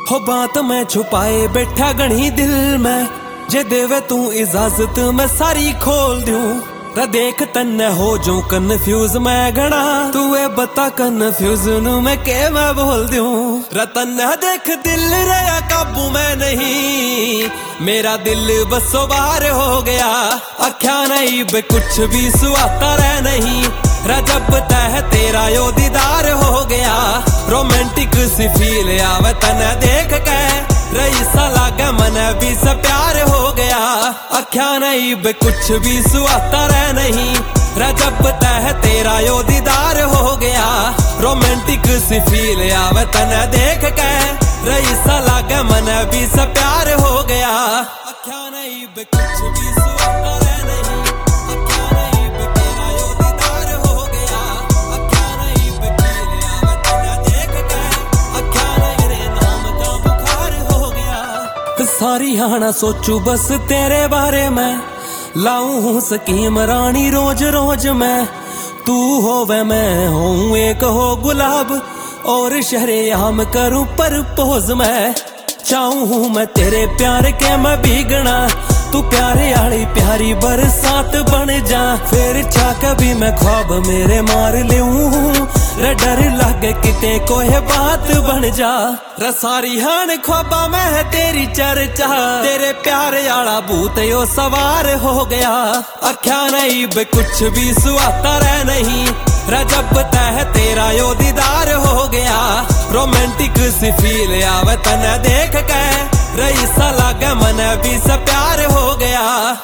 हो बात मैं छुपाए बैठा गणी दिल में, जे देवे तू इजाजत मैं सारी खोल दूं। रे देख तन्ने हो जो कन्फ्यूज मैं घना, तू ए बता कन्फ्यूजन में के मैं बोल दूं। रे तन्ने देख दिल रे काबू में नहीं, मेरा दिल बसो बाहर हो गया। अख्या नहीं बे कुछ भी सुहाता रह नहीं, जब तह तेरा यो दीदार हो गया। रोमांटिक सी फील आवे तने देख के, रईसा लागे मन भी से प्यार हो गया। अख्या नहीं बे कुछ भी सुहाता रह नहीं, जब तह तेरा यो दीदार हो गया। रोमांटिक सी फील आवे तने देख के, रईसा लागे मन भी से प्यार हो गया। अख्या नहीं बे कुछ भी सुहाता रह नहीं, सारी हाना सोचू बस तेरे बारे में, लाऊं हूँ स्कीम रानी रोज रोज मैं। तू होवे मैं हूँ एक हो गुलाब, और शहरेआम करूँ परपोज मैं। चाहूँ हूँ मैं तेरे प्यार के मैं भीगना, तू प्यारे आली प्यारी बरसात बन जा। फिर चा कभी मैं ख्वाब मेरे मार लूं, रे डर लगे किते कोई बात बन जा। रे सारी हान ख्वाबा में तेरी चर्चा, तेरे प्यारे आला भूत यो सवार हो गया। अख्या नहीं बे कुछ भी सुहाता रह नहीं, जब तह तेरा यो दीदार हो गया। रोमांटिक सी फील आवे तने देख के, रईसा लागे मन भी से प्यार हो गया।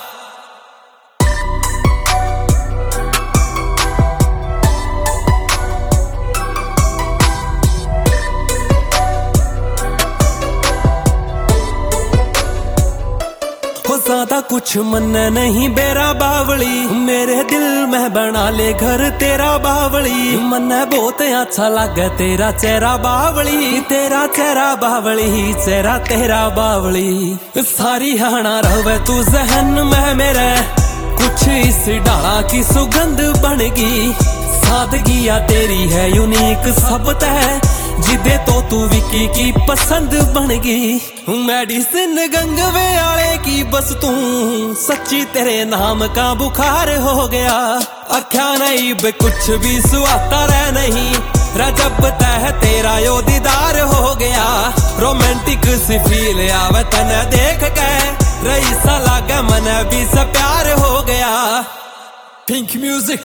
ज्यादा कुछ मन नहीं बेरा बावली, मेरे दिल में बना ले घर तेरा बावली। मन बहुत अच्छा लगे तेरा चेहरा बावली, तेरा चेहरा बावली, चेहरा तेरा बावली। सारी हाना रहे तू जहन में मेरे, कुछ इस डाला की सुगंध बनेगी। सादगिया तेरी है यूनिक सब तह, जिदे तो तू विकी की पसंद बनेगी। मेडिसिन गंगवे आले की बस तू, सच्ची तेरे नाम का बुखार हो गया। अख्या नहीं बे कुछ भी सुहाता रह नहीं, जब तह तेरा यो दीदार हो गया। रोमांटिक सी फील आवे तने देख के, रईसा लागे मन भी से प्यार हो गया। Pink music.